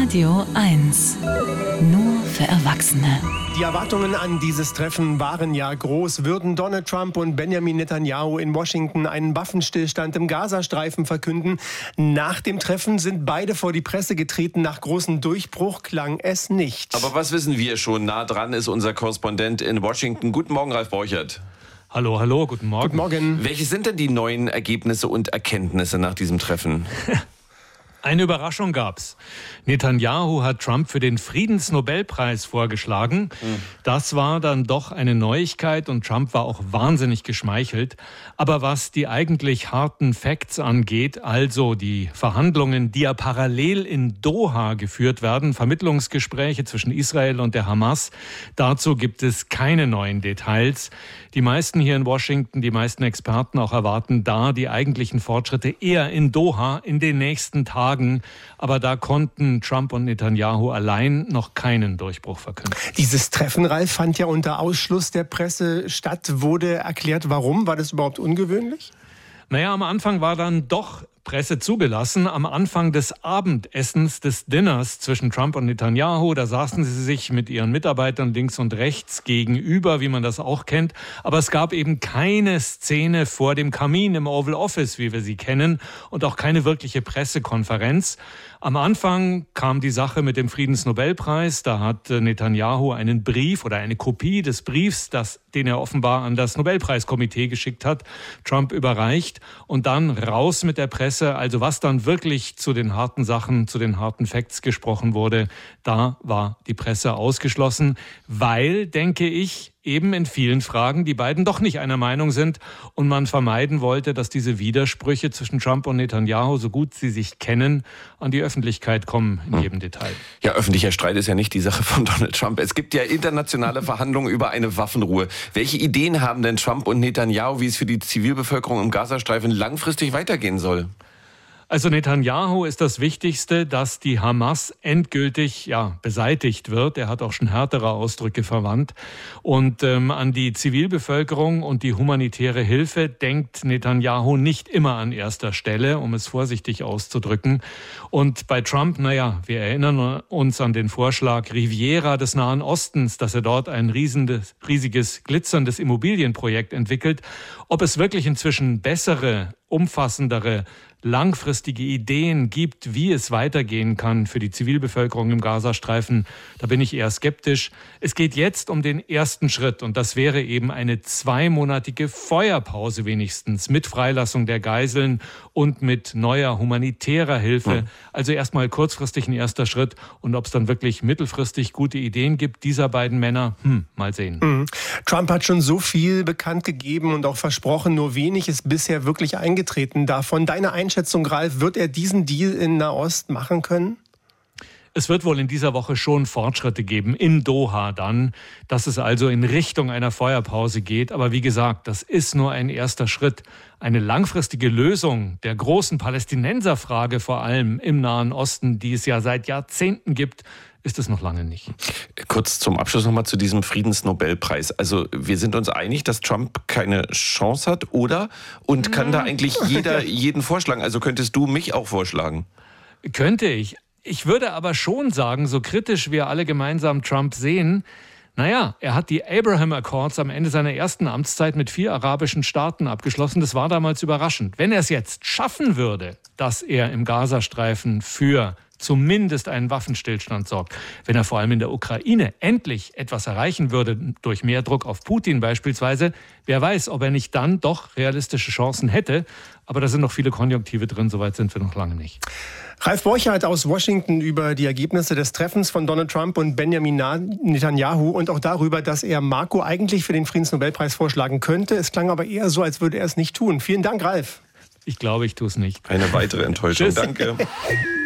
Radio 1. Nur für Erwachsene. Die Erwartungen an dieses Treffen waren ja groß. Würden Donald Trump und Benjamin Netanyahu in Washington einen Waffenstillstand im Gazastreifen verkünden? Nach dem Treffen sind beide vor die Presse getreten. Nach großem Durchbruch klang es nicht. Aber was wissen wir schon? Nah dran ist unser Korrespondent in Washington. Guten Morgen, Ralf Borchert. Hallo, guten Morgen. Guten Morgen. Welche sind denn die neuen Ergebnisse und Erkenntnisse nach diesem Treffen? Eine Überraschung gab's. Netanyahu hat Trump für den Friedensnobelpreis vorgeschlagen. Das war dann doch eine Neuigkeit und Trump war auch wahnsinnig geschmeichelt. Aber was die eigentlich harten Facts angeht, also die Verhandlungen, die ja parallel in Doha geführt werden, Vermittlungsgespräche zwischen Israel und der Hamas, dazu gibt es keine neuen Details. Die meisten hier in Washington, die meisten Experten auch erwarten da die eigentlichen Fortschritte eher in Doha in den nächsten Tagen. Aber da konnten Trump und Netanyahu allein noch keinen Durchbruch verkünden. Dieses Treffen, Ralf, fand ja unter Ausschluss der Presse statt. Wurde erklärt, warum? War das überhaupt ungewöhnlich? Naja, am Anfang war dann doch Presse zugelassen. Am Anfang des Abendessens, des Dinners zwischen Trump und Netanyahu, da saßen sie sich mit ihren Mitarbeitern links und rechts gegenüber, wie man das auch kennt. Aber es gab eben keine Szene vor dem Kamin im Oval Office, wie wir sie kennen, und auch keine wirkliche Pressekonferenz. Am Anfang kam die Sache mit dem Friedensnobelpreis. Da hat Netanyahu einen Brief oder eine Kopie des Briefs, den er offenbar an das Nobelpreiskomitee geschickt hat, Trump überreicht. Und dann raus mit der Presse. Also was dann wirklich zu den harten Sachen, zu den harten Facts gesprochen wurde, da war die Presse ausgeschlossen, weil, denke ich, eben in vielen Fragen die beiden doch nicht einer Meinung sind und man vermeiden wollte, dass diese Widersprüche zwischen Trump und Netanyahu, so gut sie sich kennen, an die Öffentlichkeit kommen in jedem Detail. Ja, öffentlicher Streit ist ja nicht die Sache von Donald Trump. Es gibt ja internationale Verhandlungen über eine Waffenruhe. Welche Ideen haben denn Trump und Netanyahu, wie es für die Zivilbevölkerung im Gazastreifen langfristig weitergehen soll? Also Netanyahu ist das Wichtigste, dass die Hamas endgültig beseitigt wird. Er hat auch schon härtere Ausdrücke verwandt. Und an die Zivilbevölkerung und die humanitäre Hilfe denkt Netanyahu nicht immer an erster Stelle, um es vorsichtig auszudrücken. Und bei Trump, wir erinnern uns an den Vorschlag Riviera des Nahen Ostens, dass er dort ein riesiges, glitzerndes Immobilienprojekt entwickelt. Ob es wirklich inzwischen bessere, umfassendere, langfristige Ideen gibt, wie es weitergehen kann für die Zivilbevölkerung im Gazastreifen, da bin ich eher skeptisch. Es geht jetzt um den ersten Schritt und das wäre eben eine 2-monatige Feuerpause wenigstens mit Freilassung der Geiseln und mit neuer humanitärer Hilfe. Also erstmal kurzfristig ein erster Schritt und ob es dann wirklich mittelfristig gute Ideen gibt, dieser beiden Männer, mal sehen. Trump hat schon so viel bekannt gegeben und auch versprochen, nur wenig ist bisher wirklich eingetreten davon. Deine Einschätzung, Ralf, wird er diesen Deal in Nahost machen können? Es wird wohl in dieser Woche schon Fortschritte geben, in Doha dann, dass es also in Richtung einer Feuerpause geht. Aber wie gesagt, das ist nur ein erster Schritt. Eine langfristige Lösung der großen Palästinenserfrage, vor allem im Nahen Osten, die es ja seit Jahrzehnten gibt, ist es noch lange nicht. Kurz zum Abschluss nochmal zu diesem Friedensnobelpreis. Also wir sind uns einig, dass Trump keine Chance hat, oder? Und kann da eigentlich jeder jeden vorschlagen? Also könntest du mich auch vorschlagen? Könnte ich. Ich würde aber schon sagen, so kritisch wir alle gemeinsam Trump sehen, er hat die Abraham Accords am Ende seiner ersten Amtszeit mit 4 arabischen Staaten abgeschlossen. Das war damals überraschend. Wenn er es jetzt schaffen würde, dass er im Gazastreifen für zumindest einen Waffenstillstand sorgt, wenn er vor allem in der Ukraine endlich etwas erreichen würde, durch mehr Druck auf Putin beispielsweise, wer weiß, ob er nicht dann doch realistische Chancen hätte. Aber da sind noch viele Konjunktive drin, soweit sind wir noch lange nicht. Ralf Borchert aus Washington über die Ergebnisse des Treffens von Donald Trump und Benjamin Netanyahu und auch darüber, dass er Marco eigentlich für den Friedensnobelpreis vorschlagen könnte. Es klang aber eher so, als würde er es nicht tun. Vielen Dank, Ralf. Ich glaube, ich tue es nicht. Eine weitere Enttäuschung. Tschüss. Danke.